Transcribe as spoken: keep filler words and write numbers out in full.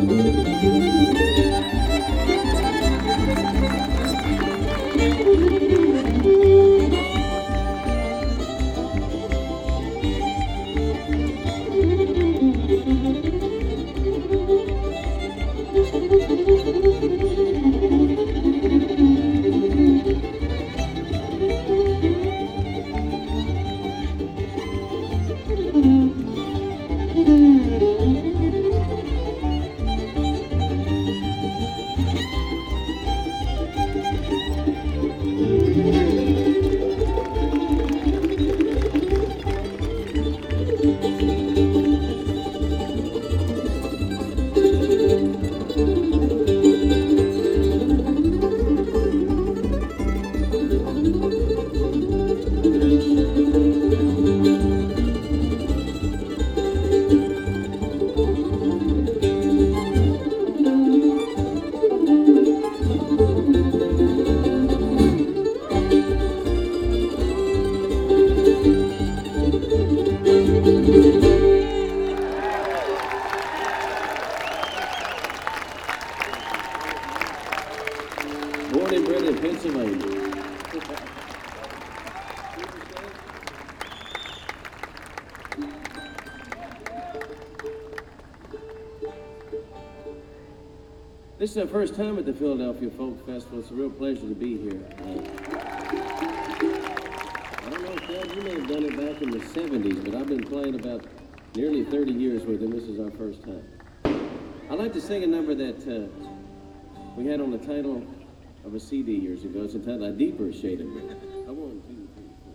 Born and bred in Pennsylvania. This is our first time at the Philadelphia Folk Festival. It's a real pleasure to be here. Uh, I don't know, Fred, you may have done it back in the seventies, but I've been playing about nearly thirty years with him. This is our first time. I'd like to sing a number that uh, we had on the title of a C D years ago. It's entitled A Deeper Shade of Green.